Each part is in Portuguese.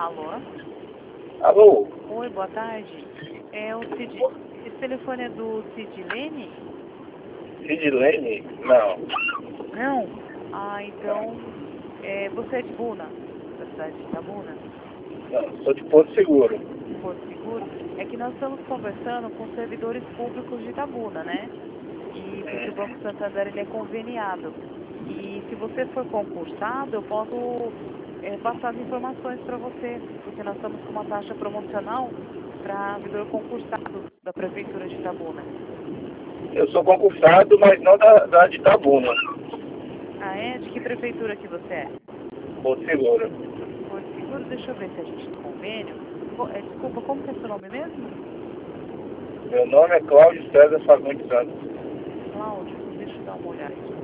Alô? Alô? Oi, boa tarde. É o Cid... Esse telefone é do Sidlene? Sidlene? Não. Não? Ah, então... você é de Buna? Da cidade de Itabuna? Não, sou de Porto Seguro. Porto Seguro? É que nós estamos conversando com servidores públicos de Itabuna, né? E porque o Banco Santander ele é conveniado. E se você for concursado, eu posso passar as informações para você, porque nós estamos com uma taxa promocional para servidor concursado da Prefeitura de Itabuna. Eu sou concursado, mas não da de Itabuna. Ah, é? De que prefeitura que você é? Porto Seguro. Porto Seguro, deixa eu ver se a gente tem convênio. Desculpa, como que é seu nome mesmo? Meu nome é Cláudio César Fagundes Santos. Cláudio, deixa eu dar uma olhada aqui.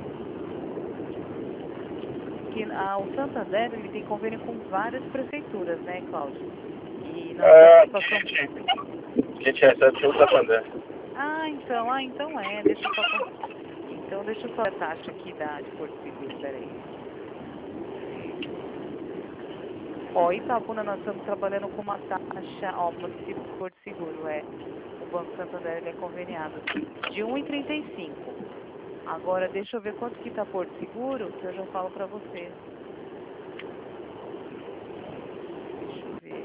Que, o Santander ele tem convênio com várias prefeituras, né, Cláudio? E nós estamos passando... A gente recebe pelo Santander. Deixa eu só... Então, deixa eu só a taxa aqui de Porto Seguro, peraí. Ó, Itabuna, nós estamos trabalhando com uma taxa, ó, município de Porto Seguro, o Banco Santander ele é conveniado, de 1,35. Agora, deixa eu ver quanto que tá Porto Seguro, que eu já falo pra você. Deixa eu ver.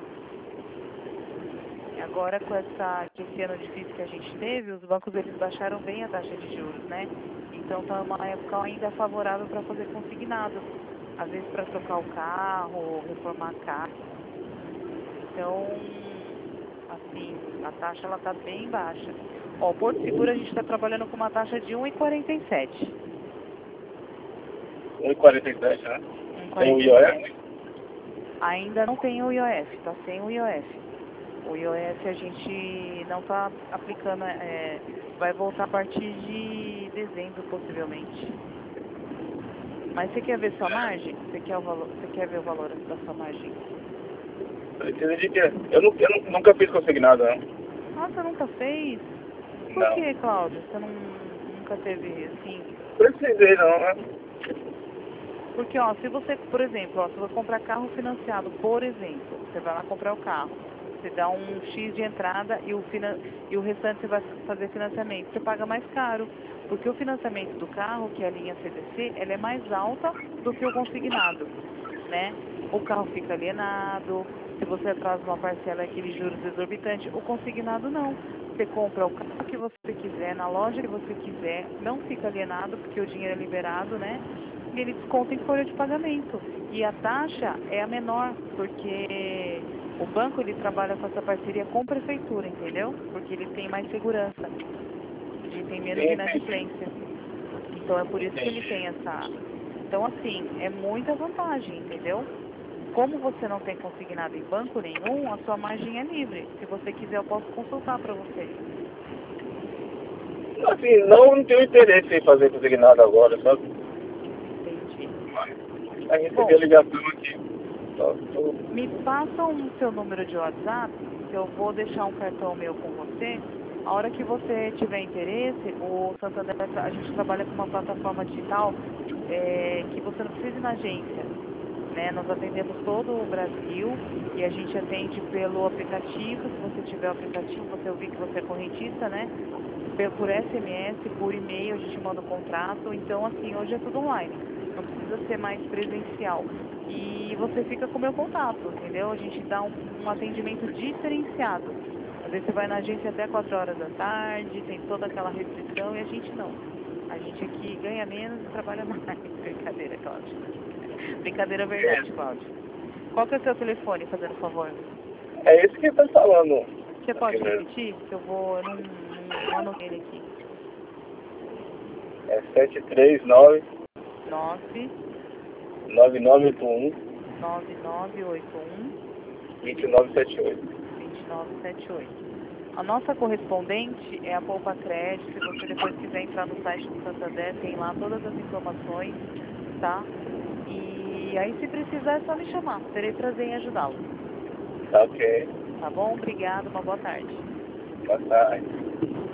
E agora, com esse ano difícil que a gente teve, os bancos eles baixaram bem a taxa de juros, né? Então, tá uma época ainda favorável para fazer consignado. Às vezes para trocar o carro, reformar a casa. Então, assim, a taxa ela tá bem baixa. Ó, Porto Seguro a gente está trabalhando com uma taxa de 1,47. 1,47, né? Tem o IOF? Ainda não tem o IOF, tá sem o IOF. O IOF a gente não tá aplicando, vai voltar a partir de dezembro, possivelmente. Mas você quer ver sua margem? Você quer ver o valor da sua margem? Eu nunca fiz consignado, não. Ah, você nunca fez? Por Não. que, Cláudio? Você nunca teve, assim... Precisei não, né? Porque, ó, se você, por exemplo, ó, se você comprar carro financiado, por exemplo, você vai lá comprar o carro, você dá um X de entrada e o restante você vai fazer financiamento, você paga mais caro. Porque o financiamento do carro, que é a linha CDC, ela é mais alta do que o consignado, né? O carro fica alienado, se você atrasa uma parcela é aquele juros exorbitante, o consignado não. Você compra o carro que você quiser, na loja que você quiser, não fica alienado porque o dinheiro é liberado, né? E ele desconta em folha de pagamento. E a taxa é a menor, porque o banco ele trabalha com essa parceria com a prefeitura, entendeu? Porque ele tem mais segurança, tem menos inadimplência. Então é por isso que ele tem essa... Então assim, é muita vantagem, entendeu? Como você não tem consignado em banco nenhum, a sua margem é livre. Se você quiser, eu posso consultar para você. Assim, não tenho interesse em fazer consignado agora, sabe? Entendi. A recebi a ligação aqui. Me passa o seu número de WhatsApp, que eu vou deixar um cartão meu com você. A hora que você tiver interesse, o Santander, a gente trabalha com uma plataforma digital que você não precisa ir na agência, né? Nós atendemos todo o Brasil e a gente atende pelo aplicativo. Se você tiver o aplicativo, você ouvir que você é correntista, né? Por SMS, por e-mail, a gente manda o contrato. Então, assim, hoje é tudo online. Não precisa ser mais presencial. E você fica com o meu contato, entendeu? A gente dá um atendimento diferenciado. Às vezes você vai na agência até 4 horas da tarde, tem toda aquela restrição e a gente não. A gente aqui ganha menos e trabalha mais. Brincadeira, Cláudio. Brincadeira verdade, Cláudio. Qual que é o seu telefone, fazendo favor? É esse que eu tô falando. Você pode repetir? Que eu não anotei ele aqui. É 739 9 9981 9981 2978. 2978. A nossa correspondente é a Poupa Crédito. Se você depois quiser entrar no site do Santander, tem lá todas as informações, tá? E aí, se precisar, é só me chamar. Terei prazer em ajudá-lo. Tá ok. Tá bom? Obrigado. Uma boa tarde. Boa tarde.